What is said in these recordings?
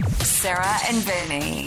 Sarah and Vinny.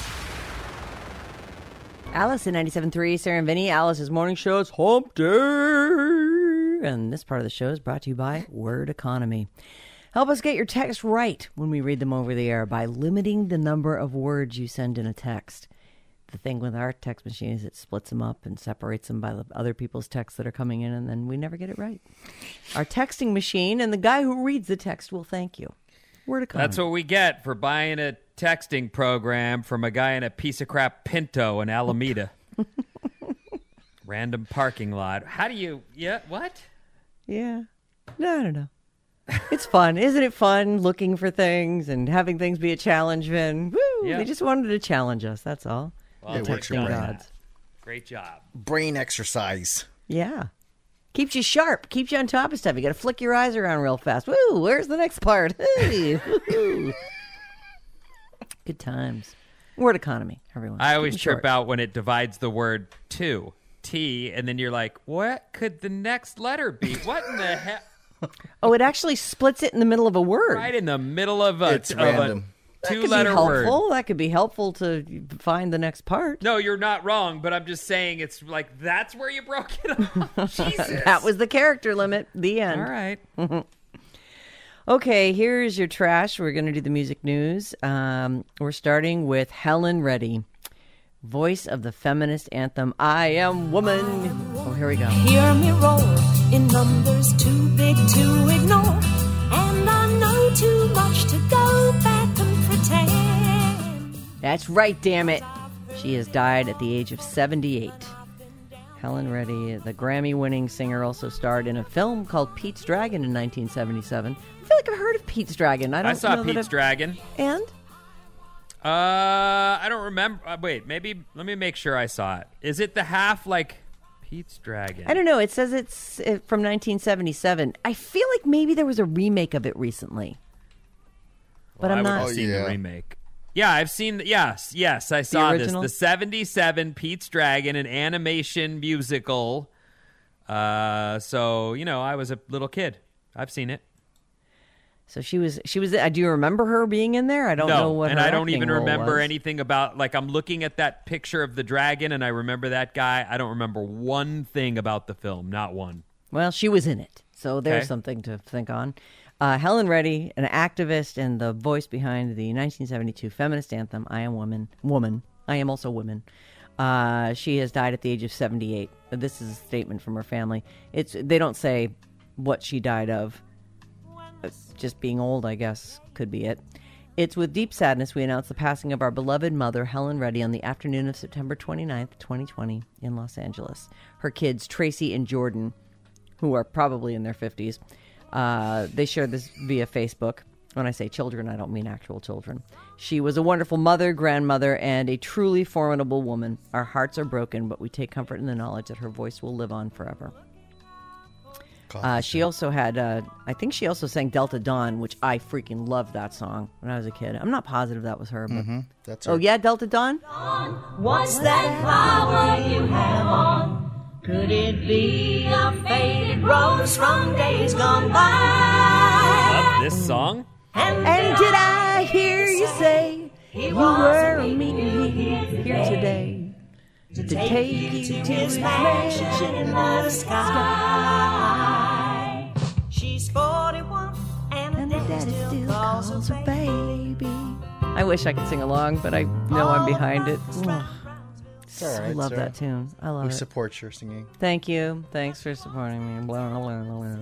Alice in 97.3, Sarah and Vinny. Alice's morning show is Hump Day. And this part of the show is brought to you by Word Economy. Help us get your text right when we read them over the air by limiting the number of words you send in a text. The thing with our text machine is it splits them up and separates them by the other people's texts that are coming in, and then we never get it right. Our texting machine and the guy who reads the text will thank you. Word Economy. That's what we get for buying a texting program from a guy in a piece of crap Pinto in Alameda. Random parking lot. How do you... Yeah, what? Yeah. No, I don't know. It's fun. Isn't it fun looking for things and having things be a challenge, Vin? Woo! Yeah. They just wanted to challenge us, that's all. Well, It works your brain. gods. Great job. Brain exercise. Yeah. Keeps you sharp. Keeps you on top of stuff. You got to flick your eyes around real fast. Woo! Where's the next part? Hey, woo-hoo. Good times. Word Economy, everyone. I always Keep it trip short. out when it divides the word to, T, and then you're like, what could the next letter be? What in the hell? Oh, it actually splits it in the middle of a word. Right in the middle of a, It's of random. a That could be two-letter word. helpful. That could be helpful to find the next part. No, you're not wrong, but I'm just saying it's like that's where you broke it up. Jesus. That was the character limit. The end. All right. Okay, here's your trash. We're going to do the music news. We're starting with Helen Reddy, voice of the feminist anthem, I Am Woman. Oh, here we go. Hear me roll in numbers too big to ignore, and I know too much to go back and pretend. That's right, damn it. She has died at the age of 78. Helen Reddy, the Grammy-winning singer, also starred in a film called Pete's Dragon in 1977. I feel like I've heard of Pete's Dragon. I saw Pete's Dragon. And? I don't remember. Wait, maybe let me make sure I saw it. Is it the half like Pete's Dragon? I don't know. It says it's from 1977. I feel like maybe there was a remake of it recently. But Well, I'm I not. would have seen yeah. the remake. Yeah, I've seen. Yes, I saw this. original? The 77 Pete's Dragon, an animation musical. So I was a little kid. I've seen it. So she was. Do you remember her being in there? I don't know what. and her I don't acting even role remember was. anything about. Like I'm looking at that picture of the dragon, and I remember that guy. I don't remember one thing about the film. Not one. Well, she was in it, so there's Okay. something to think on. Helen Reddy, an activist and the voice behind the 1972 feminist anthem, I Am Woman. I Am Also Women. She has died at the age of 78. This is a statement from her family. They don't say what she died of. Just being old, I guess, could be it. It's with deep sadness we announce the passing of our beloved mother, Helen Reddy, on the afternoon of September 29th, 2020, in Los Angeles. Her kids, Tracy and Jordan, who are probably in their 50s, they shared this via Facebook. When I say children, I don't mean actual children. She was a wonderful mother, grandmother, and a truly formidable woman. Our hearts are broken, but we take comfort in the knowledge that her voice will live on forever. She also had, I think she also sang Delta Dawn, which I freaking loved that song when I was a kid. I'm not positive that was her, but... That's Oh, her. yeah, Delta Dawn? What's that flower you have on? Could it be a faded rose from days gone by? Love this song. And did I hear you say you were meeting here today to take you to his mansion in the sky? She's 41 and And the daddy daddy still calls her baby. I wish I could sing along, but I know I'm behind it. Ugh. all I right, love Sarah. that tune. I love We it. support your singing. Thank you. Thanks for supporting me. Blah, blah, blah,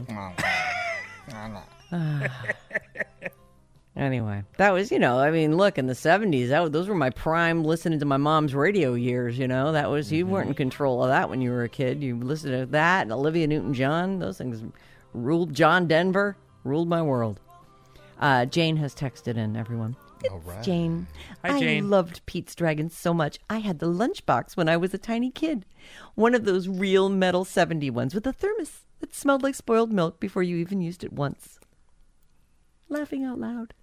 blah. Anyway, that was, look, in the 70s, those were my prime listening to my mom's radio years, That was, you weren't in control of that when you were a kid. You listened to that and Olivia Newton-John. Those things ruled. John Denver ruled my world. Jane has texted in, everyone. All right. Jane. Hi, Jane. I loved Pete's Dragon so much. I had the lunchbox when I was a tiny kid. One of those real metal 70 ones with a thermos that smelled like spoiled milk before you even used it once. Laughing out loud.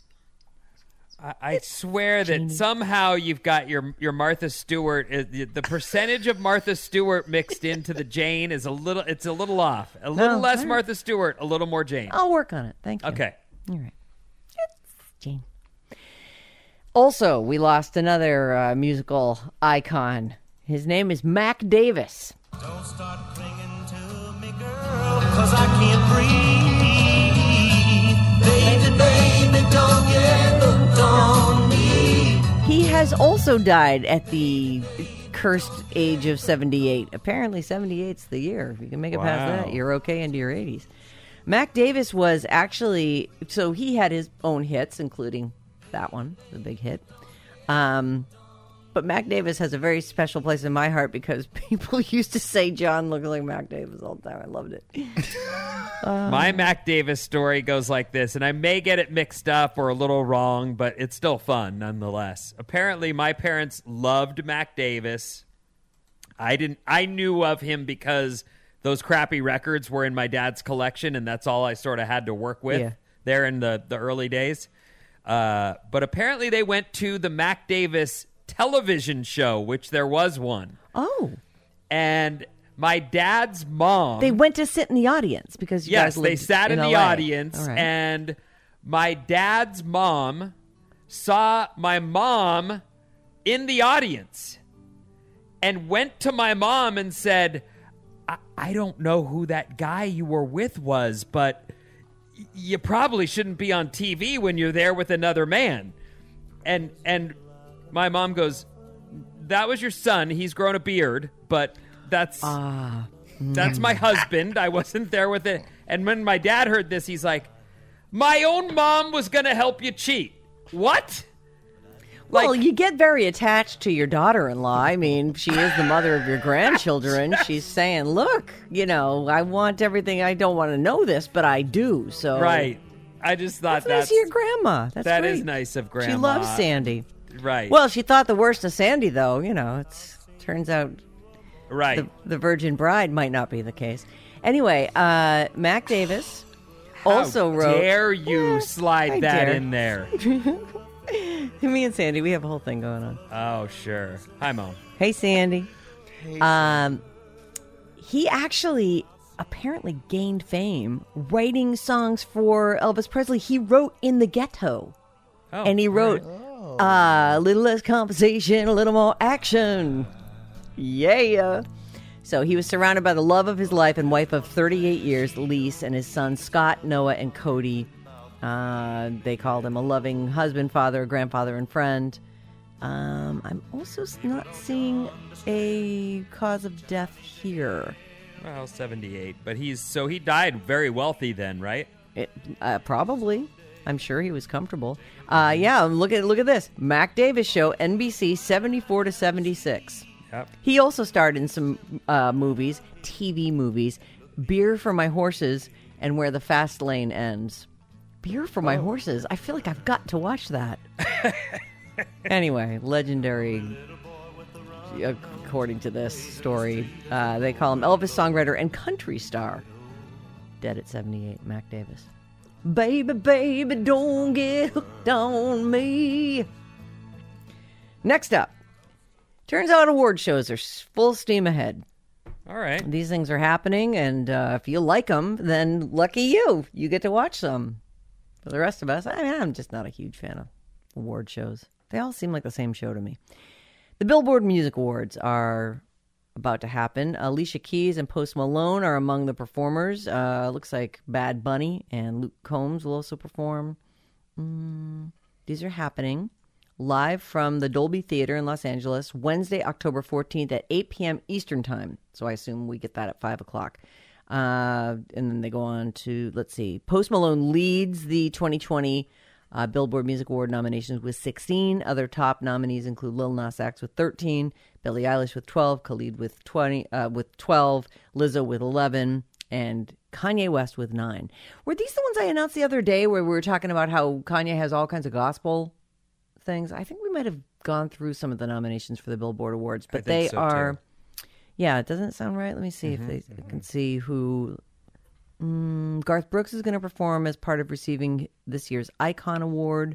I swear that somehow you've got your Martha Stewart. The percentage of Martha Stewart mixed into the Jane is a little off. A little less all right. Martha Stewart, a little more Jane. I'll work on it. Thank you. Okay. All right. It's Jane. Also, we lost another musical icon. His name is Mac Davis. Don't start clinging to me, girl, 'cause I can't breathe. Baby, baby, don't get hooked on me. He has also died at the cursed age of 78. Apparently 78's the year. If you can make it past Wow. that, you're okay into your 80s. Mac Davis was actually, so he had his own hits, including that one, the big hit. But Mac Davis has a very special place in my heart because people used to say John looked like Mac Davis all the time. I loved it. My Mac Davis story goes like this, and I may get it mixed up or a little wrong, but it's still fun nonetheless. Apparently, my parents loved Mac Davis. I knew of him because those crappy records were in my dad's collection, and that's all I sort of had to work with there in the early days. But apparently, they went to the Mac Davis television show, which there was one. Oh. And my dad's mom... They went to sit in the audience because you guys Yes, they lived sat in the LA. audience, All right. and my dad's mom saw my mom in the audience and went to my mom and said, I don't know who that guy you were with was, but you probably shouldn't be on TV when you're there with another man. And my mom goes, that was your son. He's grown a beard, but that's my husband. I wasn't there with it. And when my dad heard this, he's like, my own mom was going to help you cheat. What? Well, you get very attached to your daughter-in-law. I mean, she is the mother of your grandchildren. She's saying, look, I want everything. I don't want to know this, but I do. So Right. I just thought that's nice of your grandma. That's that great. is nice of grandma. She loves Sandy. Right. Well, she thought the worst of Sandy, though. Turns out right. the Virgin Bride might not be the case. Anyway, Mac Davis also How wrote... dare you I slide that dare. in there? Me and Sandy, we have a whole thing going on. Oh, sure. Hi, Mom. Hey, Sandy. He actually apparently gained fame writing songs for Elvis Presley. He wrote In the Ghetto. Oh, And he wrote, a little less conversation, a little more action. Yeah. So he was surrounded by the love of his life and wife of 38 years, Lise, and his sons, Scott, Noah, and Cody. They called him a loving husband, father, grandfather, and friend. I'm also not seeing a cause of death here. Well, 78. But he died very wealthy then, right? Probably. I'm sure he was comfortable. Yeah, look at this. Mac Davis Show, NBC, 74 to 76. Yep. He also starred in some movies, TV movies, Beer for My Horses and Where the Fast Lane Ends. Beer for My Horses. I feel like I've got to watch that. Anyway, legendary, according to this story. They call him Elvis songwriter and country star. Dead at 78, Mac Davis. Baby, baby, don't get hooked on me. Next up. Turns out award shows are full steam ahead. All right. These things are happening, and if you like them, then lucky you. You get to watch some. For the rest of us, I'm just not a huge fan of award shows. They all seem like the same show to me. The Billboard Music Awards are about to happen. Alicia Keys and Post Malone are among the performers. Looks like Bad Bunny and Luke Combs will also perform. These are happening live from the Dolby Theater in Los Angeles, Wednesday, October 14th at 8 p.m. Eastern Time. So I assume we get that at 5 o'clock. And then they go on to, let's see, Post Malone leads the 2020 Billboard Music Award nominations with 16. Other top nominees include Lil Nas X with 13, Billie Eilish with 12, Khalid with 12, Lizzo with 11, and Kanye West with 9. Were these the ones I announced the other day where we were talking about how Kanye has all kinds of gospel things? I think we might have gone through some of the nominations for the Billboard Awards, but they so, are... too. Yeah, it doesn't sound right. Let me see if I can see who... Garth Brooks is going to perform as part of receiving this year's Icon Award.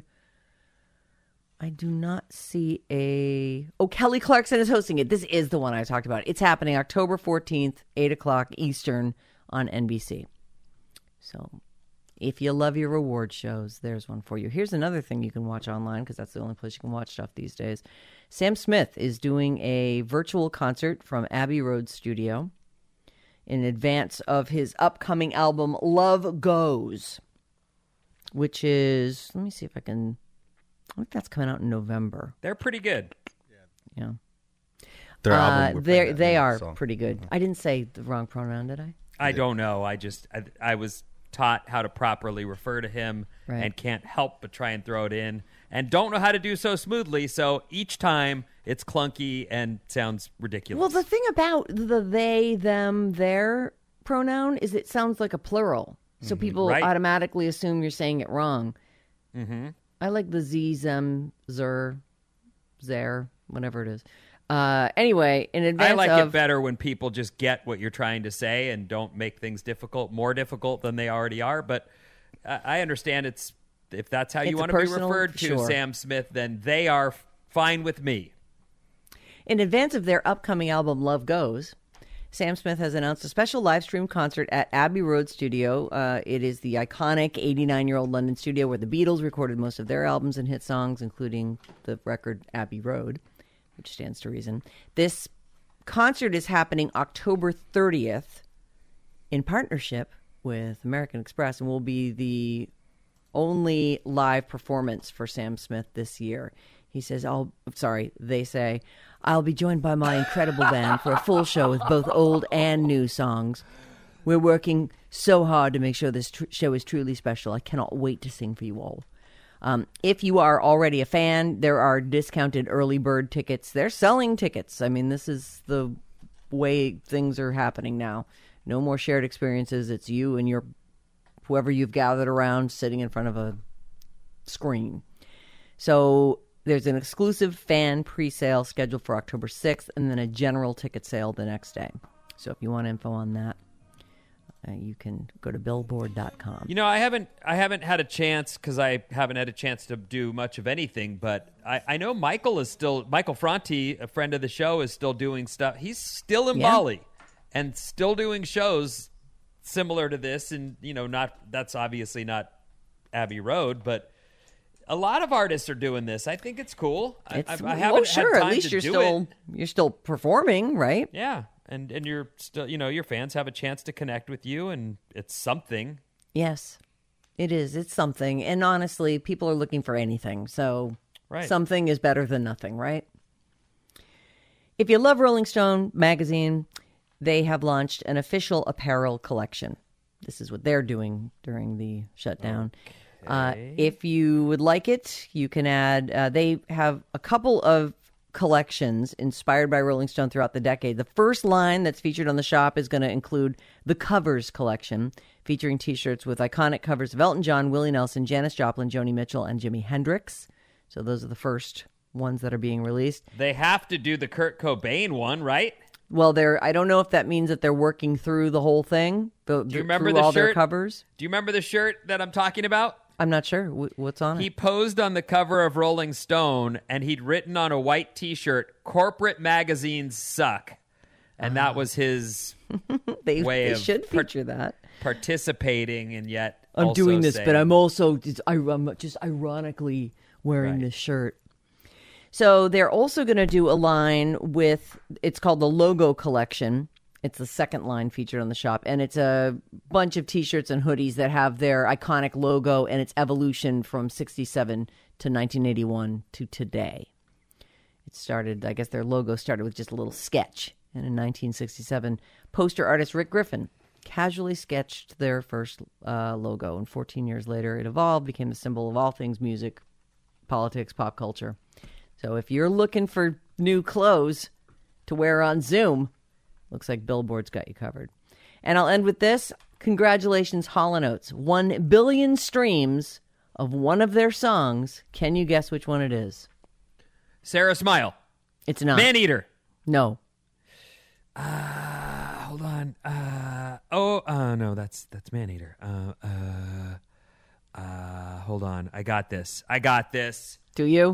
I do not see a... Oh, Kelly Clarkson is hosting it. This is the one I talked about. It's happening October 14th, 8 o'clock Eastern on NBC. So If you love your reward shows, there's one for you. Here's another thing you can watch online, because that's the only place you can watch stuff these days. Sam Smith is doing a virtual concert from Abbey Road Studio in advance of his upcoming album, Love Goes, which is, let me see if I think that's coming out in November. They're pretty good. Yeah. Their album. They are pretty good. I didn't say the wrong pronoun, did I? I don't know. I was taught how to properly refer to him Right. and can't help but try and throw it in and don't know how to do so smoothly. So each time it's clunky and sounds ridiculous. Well, the thing about the they, them, their pronoun is it sounds like a plural. So people Right. automatically assume you're saying it wrong. Mm-hmm. I like the z, zem, zer, zer, whatever it is. Anyway, in advance I like of... it better when people just get what you're trying to say and don't make things more difficult than they already are. But I understand if that's how you It's a want to be personal- referred to, sure. Sam Smith, then they are fine with me. In advance of their upcoming album, Love Goes, Sam Smith has announced a special live stream concert at Abbey Road Studio. It is the iconic 89-year-old London studio where the Beatles recorded most of their albums and hit songs, including the record Abbey Road, which stands to reason. This concert is happening October 30th in partnership with American Express and will be the only live performance for Sam Smith this year. He says, they say, I'll be joined by my incredible band for a full show with both old and new songs. We're working so hard to make sure this show is truly special. I cannot wait to sing for you all. If you are already a fan, there are discounted early bird tickets. They're selling tickets. I mean, this is the way things are happening now. No more shared experiences. It's you and whoever you've gathered around sitting in front of a screen. So there's an exclusive fan pre-sale scheduled for October 6th and then a general ticket sale the next day. So if you want info on that, you can go to billboard.com. You know, I haven't had a chance because I haven't had a chance to do much of anything, but I know Michael Franti, a friend of the show, is still doing stuff. He's still in Bali and still doing shows similar to this. And, you know, that's obviously not Abbey Road, but a lot of artists are doing this. I think it's cool. I haven't had time at least to you're still performing, right? Yeah. And you're still, you know, your fans have a chance to connect with you, and it's something. Yes, it is. It's something. And honestly, people are looking for anything. So something is better than nothing, right? If you love Rolling Stone magazine, they have launched an official apparel collection. This is what they're doing during the shutdown. If you would like it, you can add, they have a couple of collections inspired by Rolling Stone throughout the decade. The first line that's featured on the shop is going to include the Covers collection, featuring T-shirts with iconic covers of Elton John, Willie Nelson, Janis Joplin, Joni Mitchell, and Jimi Hendrix. So those are the first ones that are being released. They have to do the Kurt Cobain one, right? Well, I don't know if that means that they're working through the whole thing. Do you remember through all the shirt? Their covers? Do you remember the shirt that I'm talking about? I'm not sure. What's on it? He posed on the cover of Rolling Stone, and he'd written on a white T-shirt, "Corporate magazines suck," and that was his they of should feature that. Participating, and yet I'm also doing this, saying, but I'm also I'm just ironically wearing this shirt. So they're also going to do a line with, it's called the Logo Collection. It's the second line featured on the shop, and it's a bunch of T-shirts and hoodies that have their iconic logo and its evolution from 67 to 1981 to today. It started, I guess their logo started with just a little sketch, and in 1967, poster artist Rick Griffin casually sketched their first logo, and 14 years later, it evolved, became the symbol of all things music, politics, pop culture. So if you're looking for new clothes to wear on Zoom, looks like Billboard's got you covered. And I'll end with this. Congratulations, Hall & Oates. 1 billion streams of one of their songs. Can you guess which one it is? Sarah Smile. It's not. Maneater. No. Hold on. No, that's Maneater. Hold on. I got this. Do you?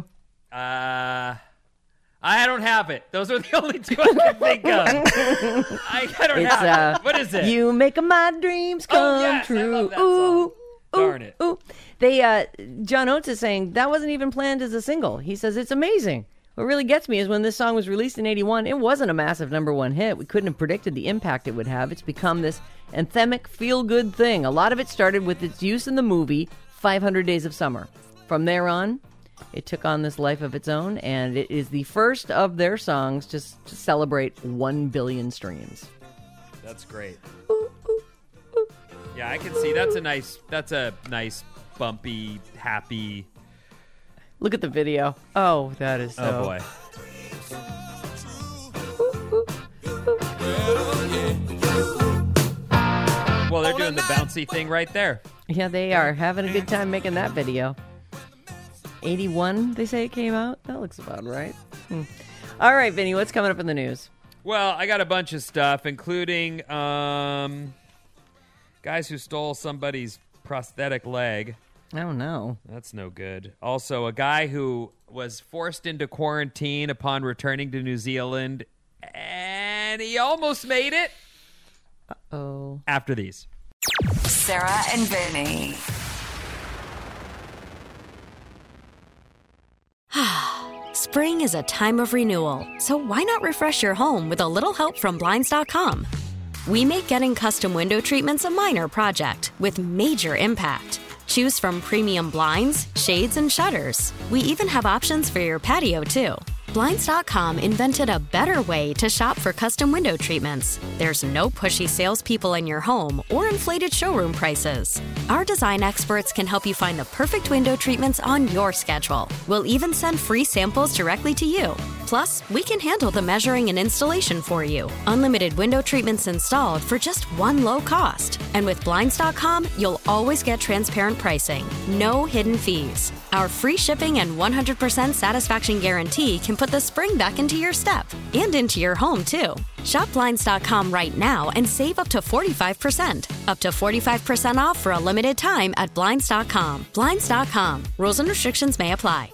I don't have it. Those are the only two I can think of. I don't have it. What is it? You make my dreams come yes, I true. love that Ooh, Darn it. Ooh. John Oates is saying that wasn't even planned as a single. He says it's amazing. What really gets me is when this song was released in 81, it wasn't a massive #1 hit. We couldn't have predicted the impact it would have. It's become this anthemic, feel-good thing. A lot of it started with its use in the movie 500 Days of Summer. From there on, it took on this life of its own, and it is the first of their songs to celebrate 1 billion streams. That's great. Yeah, I can see that's a nice bumpy, happy. Look at the video. Oh, that is so. Oh boy. Well, they're doing the bouncy thing right there. Yeah, they are having a good time making that video. 81, they say it came out. That looks about right. All right, Vinny, what's coming up in the news? Well, I got a bunch of stuff, including guys who stole somebody's prosthetic leg. Oh, no. That's no good. Also, a guy who was forced into quarantine upon returning to New Zealand, and he almost made it. Uh-oh. After these. Sarah and Vinny. Spring is a time of renewal, so why not refresh your home with a little help from Blinds.com? We make getting custom window treatments a minor project with major impact. Choose from premium blinds, shades, and shutters. We even have options for your patio, too. Blinds.com invented a better way to shop for custom window treatments. There's no pushy salespeople in your home or inflated showroom prices. Our design experts can help you find the perfect window treatments on your schedule. We'll even send free samples directly to you. Plus, we can handle the measuring and installation for you. Unlimited window treatments installed for just one low cost. And with Blinds.com, you'll always get transparent pricing. No hidden fees. Our free shipping and 100% satisfaction guarantee can put the spring back into your step and into your home, too. Shop Blinds.com right now and save up to 45%. Up to 45% off for a limited time at Blinds.com. Blinds.com. Rules and restrictions may apply.